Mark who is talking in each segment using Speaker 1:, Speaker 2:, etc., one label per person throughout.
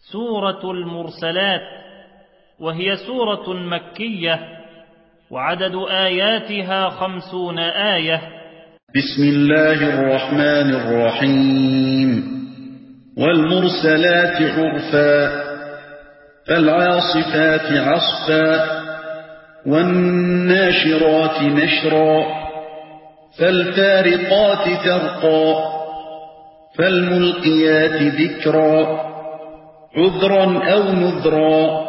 Speaker 1: سورة المرسلات، وهي سورة مكية، وعدد آياتها 50 آية.
Speaker 2: بسم الله الرحمن الرحيم. والمرسلات عرفا فالعاصفات عصفا والناشرات نشرا فالفارقات فرقا فالملقيات ذكرا عذرا أو نذرا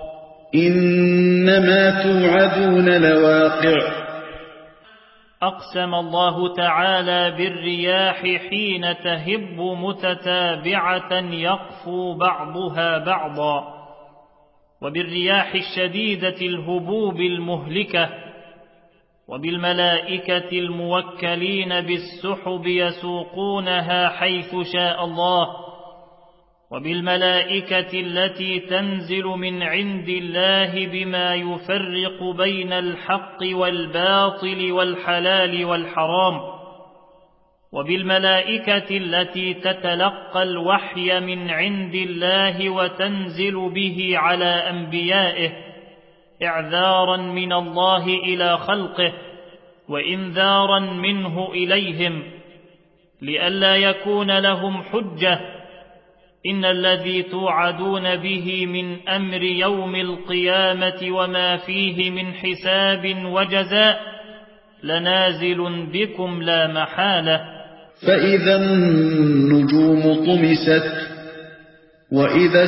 Speaker 2: إنما توعدون لواقع.
Speaker 1: أقسم الله تعالى بالرياح حين تهب متتابعة يقفو بعضها بعضا، وبالرياح الشديدة الهبوب المهلكة، وبالملائكة الموكلين بالسحب يسوقونها حيث شاء الله، وبالملائكة التي تنزل من عند الله بما يفرق بين الحق والباطل والحلال والحرام، وبالملائكة التي تتلقى الوحي من عند الله وتنزل به على أنبيائه إعذارا من الله إلى خلقه وإنذارا منه إليهم لئلا يكون لهم حجة. إن الذي توعدون به من أمر يوم القيامة وما فيه من حساب وجزاء لنازل بكم لا محالة.
Speaker 2: فإذا النجوم طمست وإذا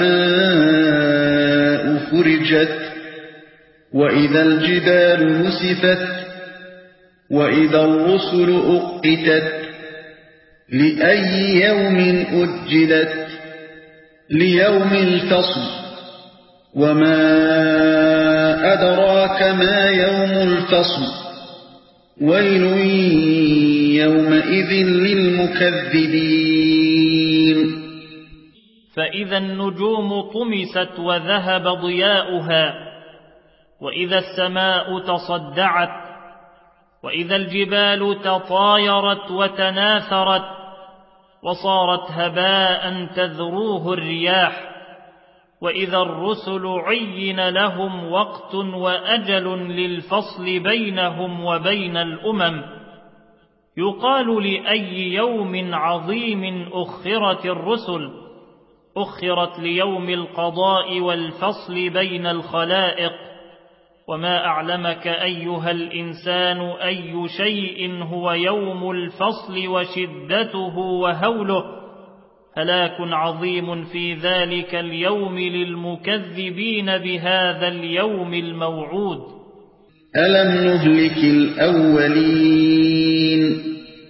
Speaker 2: السماء فرجت وإذا الجبال نسفت وإذا الرسل أقتت لأي يوم أجلت ليوم الفصل وما أدراك ما يوم الفصل ويل يومئذ للمكذبين.
Speaker 1: فإذا النجوم طمست وذهب ضياؤها وإذا السماء تصدعت وإذا الجبال تطايرت وتناثرت وصارت هباء تذروه الرياح وإذا الرسل عين لهم وقت وأجل للفصل بينهم وبين الأمم يقال لأي يوم عظيم أخرت الرسل أخرت ليوم القضاء والفصل بين الخلائق وما أعلمك أيها الإنسان أي شيء هو يوم الفصل وشدته وهوله هلاك عظيم في ذلك اليوم للمكذبين بهذا اليوم الموعود.
Speaker 2: ألم نهلك الأولين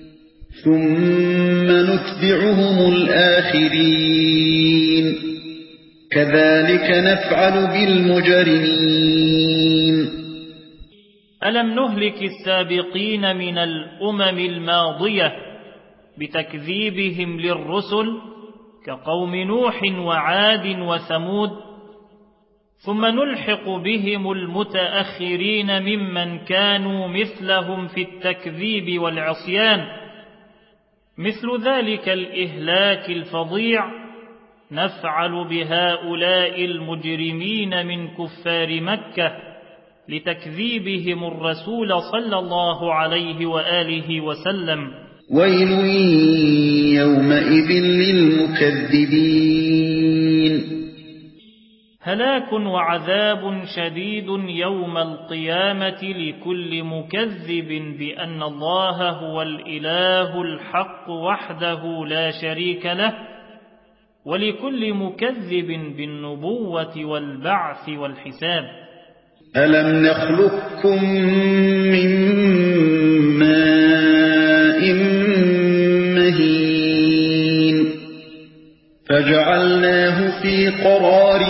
Speaker 2: ثم نتبعهم الآخرين كذلك نفعل بالمجرمين.
Speaker 1: ألم نهلك السابقين من الأمم الماضية بتكذيبهم للرسل كقوم نوح وعاد وثمود ثم نلحق بهم المتأخرين ممن كانوا مثلهم في التكذيب والعصيان مثل ذلك الإهلاك الفظيع نفعل بهؤلاء المجرمين من كفار مكة لتكذيبهم الرسول صلى الله عليه وآله وسلم.
Speaker 2: ويل يومئذ للمكذبين.
Speaker 1: هلاك وعذاب شديد يوم القيامة لكل مكذب بأن الله هو الإله الحق وحده لا شريك له ولكل مكذب بالنبوة والبعث والحساب.
Speaker 2: ألم نخلقكم من ماء مهين فجعلناه في قرار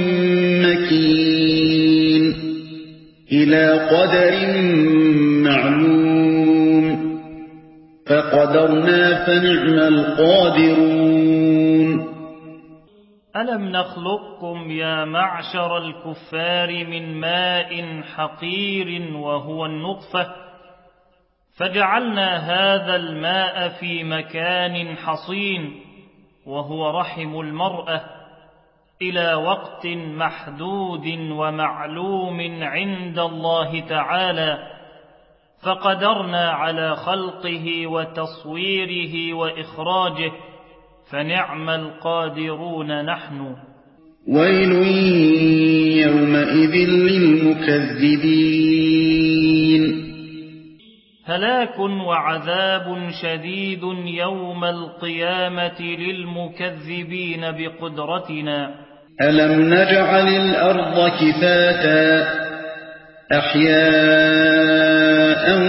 Speaker 2: مكين إلى قدر معلوم فقدرنا فنعم القادرون.
Speaker 1: ألم نخلقكم يا معشر الكفار من ماء حقير وهو النطفة فجعلنا هذا الماء في مكان حصين وهو رحم المرأة إلى وقت محدود ومعلوم عند الله تعالى، فقدرنا على خلقه وتصويره وإخراجه، فنعم القادرون نحن.
Speaker 2: ويل يومئذ للمكذبين.
Speaker 1: هلاك وعذاب شديد يوم القيامة للمكذبين بقدرتنا.
Speaker 2: ألم نجعل الأرض كفاتا أحياء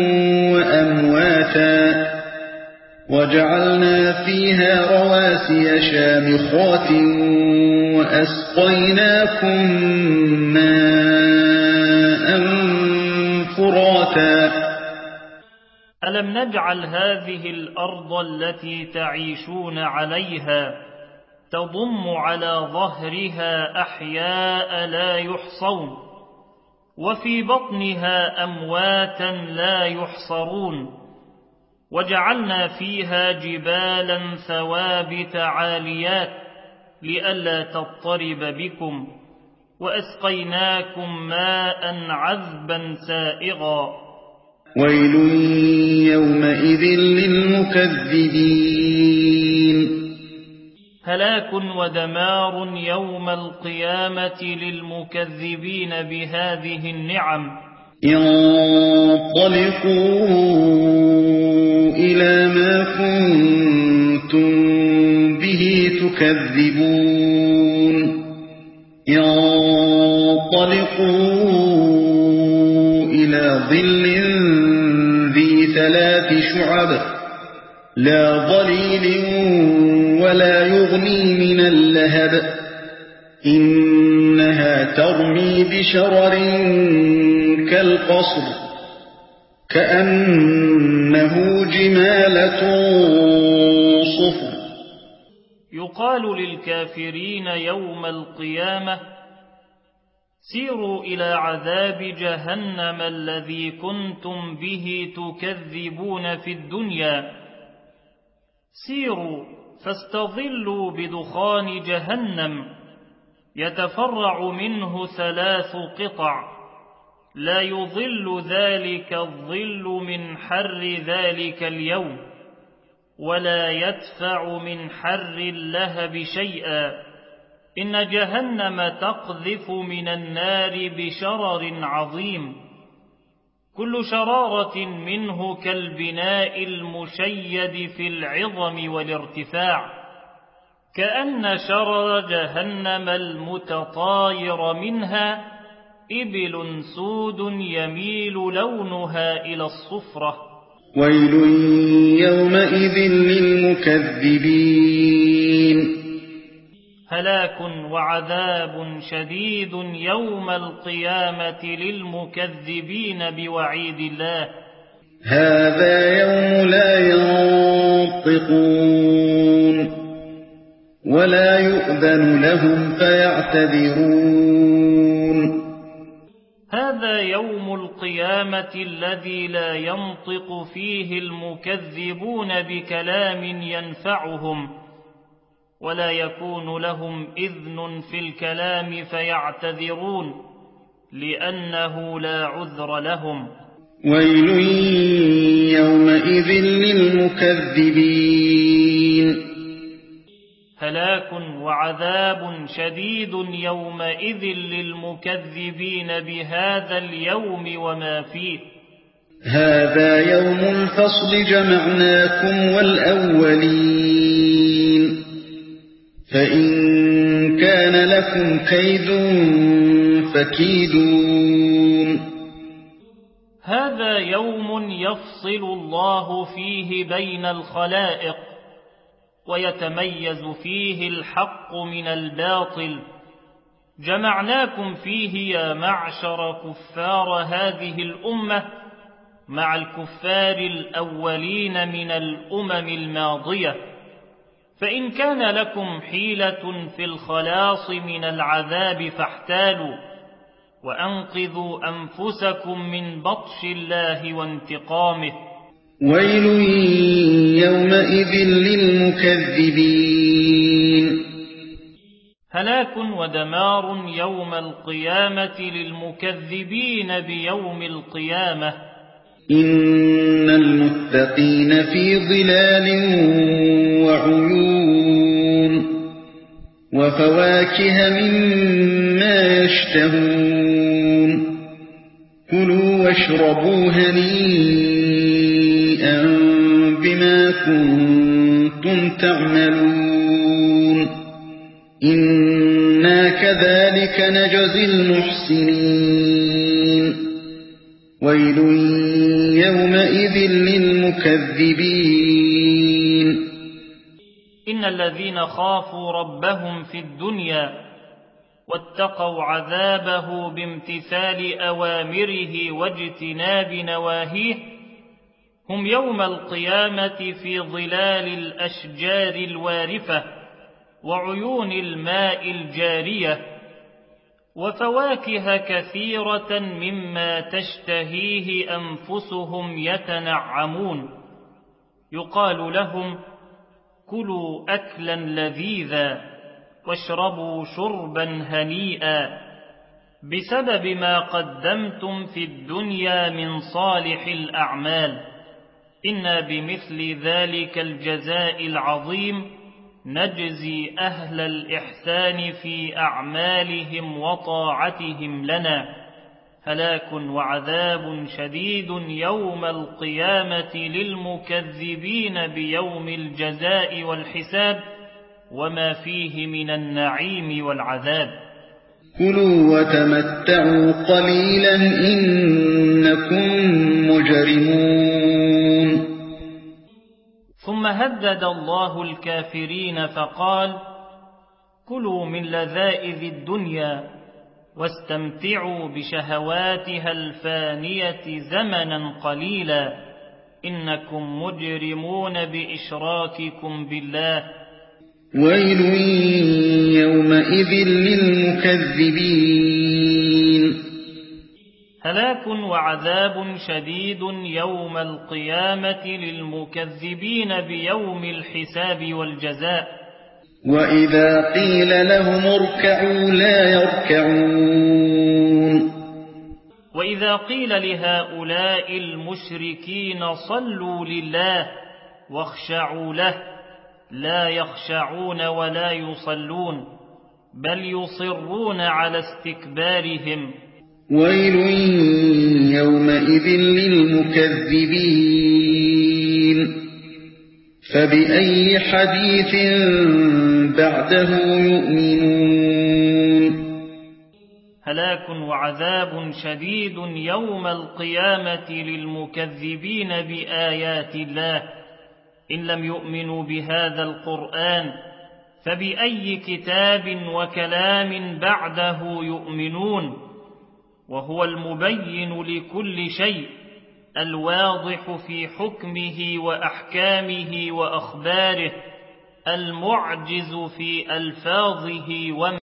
Speaker 2: وأمواتا وجعلنا فيها رواسي شامخات وأسقيناكم ماء فراتا.
Speaker 1: ألم نجعل هذه الأرض التي تعيشون عليها تضم على ظهرها أحياء لا يحصون، وفي بطنها أمواتا لا يحصرون، وجعلنا فيها جبالا ثوابت عاليات لئلا تضطرب بكم، وأسقيناكم ماء عذبا سائغا.
Speaker 2: ويل يومئذ للمكذبين.
Speaker 1: هلاك ودمار يوم القيامة للمكذبين بهذه النعم.
Speaker 2: انطلقوا إلى ما كنتم به تكذبون. انطلقوا إلى ظل ذي 3 شعب لا ظليل ولا يغني من اللهب إنها ترمي بشرر كالقصر كأنه جمالة صفر.
Speaker 1: يقال للكافرين يوم القيامة: سيروا إلى عذاب جهنم الذي كنتم به تكذبون في الدنيا. سيروا فاستظلوا بدخان جهنم يتفرع منه 3 قطع، لا يظل ذلك الظل من حر ذلك اليوم، ولا يدفع من حر اللهب شيئا. إن جهنم تقذف من النار بشرر عظيم، كل شرارة منه كالبناء المشيد في العظم والارتفاع، كأن شرر جهنم المتطاير منها إبل سود يميل لونها إلى الصفرة.
Speaker 2: ويل يومئذ للمكذبين.
Speaker 1: هلاك وعذاب شديد يوم القيامة للمكذبين بوعيد الله.
Speaker 2: هذا يوم لا ينطقون ولا يؤذن لهم فيعتذرون.
Speaker 1: هذا يوم القيامة الذي لا ينطق فيه المكذبون بكلام ينفعهم، ولا يكون لهم إذن في الكلام فيعتذرون، لأنه لا عذر لهم.
Speaker 2: ويل يومئذ للمكذبين.
Speaker 1: هلاك وعذاب شديد يومئذ للمكذبين بهذا اليوم وما فيه.
Speaker 2: هذا يوم الفصل جمعناكم والأولين، فإن كان لكم كيد فكيدون.
Speaker 1: هذا يوم يفصل الله فيه بين الخلائق، ويتميز فيه الحق من الباطل. جمعناكم فيه يا معشر كفار هذه الأمة مع الكفار الأولين من الأمم الماضية، فإن كان لكم حيلة في الخلاص من العذاب فاحتالوا، وأنقذوا أنفسكم من بطش الله وانتقامه.
Speaker 2: ويل يومئذ للمكذبين.
Speaker 1: هلاك ودمار يوم القيامة للمكذبين بيوم القيامة.
Speaker 2: إن المتقين في ظلال وعيون وفواكه مما يشتهون كلوا واشربوا هنيئا بما كنتم تعملون إنا كذلك نجزي المحسنين ويل يومئذ للمكذبين.
Speaker 1: إن الذين خافوا ربهم في الدنيا واتقوا عذابه بامتثال أوامره واجتناب نواهيه هم يوم القيامة في ظلال الأشجار الوارفة وعيون الماء الجارية وفواكه كثيرة مما تشتهيه أنفسهم يتنعمون يقال لهم كلوا أكلا لذيذا واشربوا شربا هنيئا بسبب ما قدمتم في الدنيا من صالح الأعمال إنا بمثل ذلك الجزاء العظيم نجزي أهل الإحسان في أعمالهم وطاعتهم لنا هلاك وعذاب شديد يوم القيامة للمكذبين بيوم الجزاء والحساب وما فيه من النعيم والعذاب.
Speaker 2: كلوا وتمتعوا قليلا إنكم مجرمون.
Speaker 1: ثم هدد الله الكافرين فقال كلوا من لذائذ الدنيا واستمتعوا بشهواتها الفانية زمنا قليلا إنكم مجرمون بإشراككم بالله
Speaker 2: ويل يومئذ للمكذبين.
Speaker 1: هلاك وعذاب شديد يوم القيامة للمكذبين بيوم الحساب والجزاء
Speaker 2: وإذا قيل لهم اركعوا لا يركعون.
Speaker 1: وإذا قيل لهؤلاء المشركين صلوا لله واخشعوا له لا يخشعون ولا يصلون بل يصرون على استكبارهم.
Speaker 2: ويل يومئذ للمكذبين. فبأي حديث بعده يؤمنون.
Speaker 1: هلاك وعذاب شديد يوم القيامة للمكذبين بآيات الله إن لم يؤمنوا بهذا القرآن فبأي كتاب وكلام بعده يؤمنون وهو المبين لكل شيء الواضح في حكمه وأحكامه وأخباره المعجز في ألفاظه